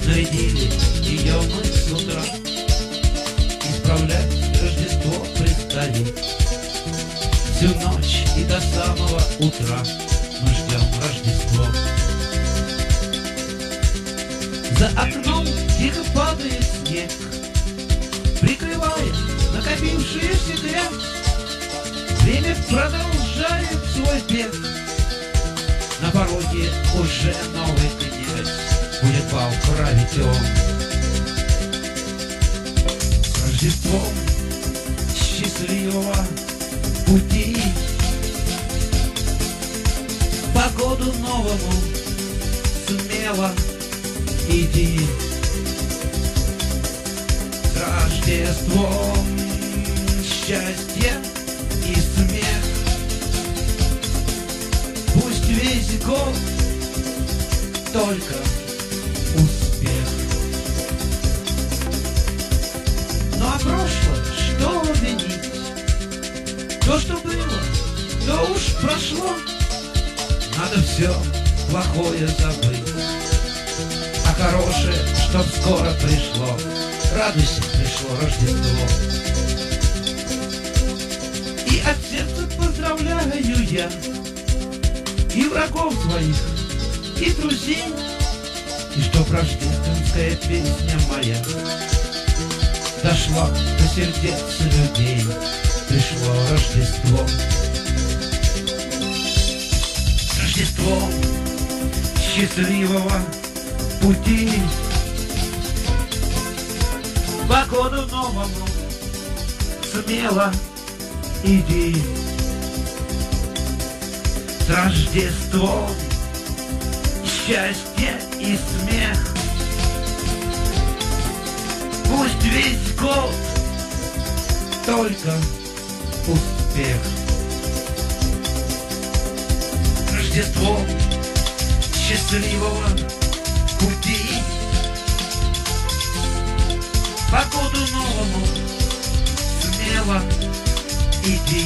Нарядили ее мы с утра, исправлять Рождество пристали. Всю ночь и до самого утра мы ждем Рождество. За окном тихо падает снег, прикрывая накопившуюся грязь. Время продолжает свой бег. На пороге уже новый князь будет править он. С Рождеством счастливого пути, по году новому смело иди. С Рождеством счастье и смех, пусть весь год только успех. Ну а прошлое что винить? То, что было, то уж прошло. Надо все плохое забыть, а хорошее, чтоб скоро пришло. Радуйся, пришло Рождество. И от сердца поздравляю я и врагов своих, и друзей, и чтоб рождественская песня моя дошла до сердец людей. Пришло Рождество. С Рождеством счастливого пути, по году новому смело иди. С Рождеством счастье и смех, пусть весь год только успех. С Рождеством счастливого пути, по году новому смело иди.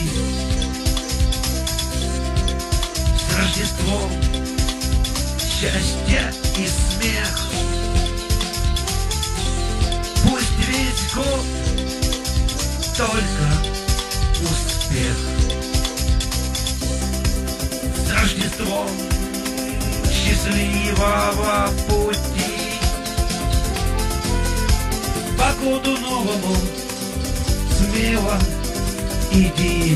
С Рождеством счастье и смех, пусть весь год только успех. С Рождеством счастливого пути, по году новому смело иди.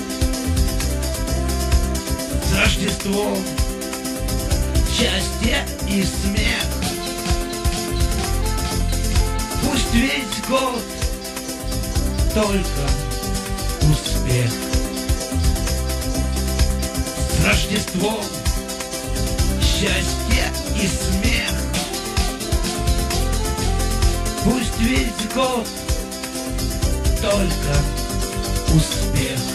С Рождеством счастье и смех, пусть весь год только успех. С Рождеством счастье и смех, пусть весь год только успех.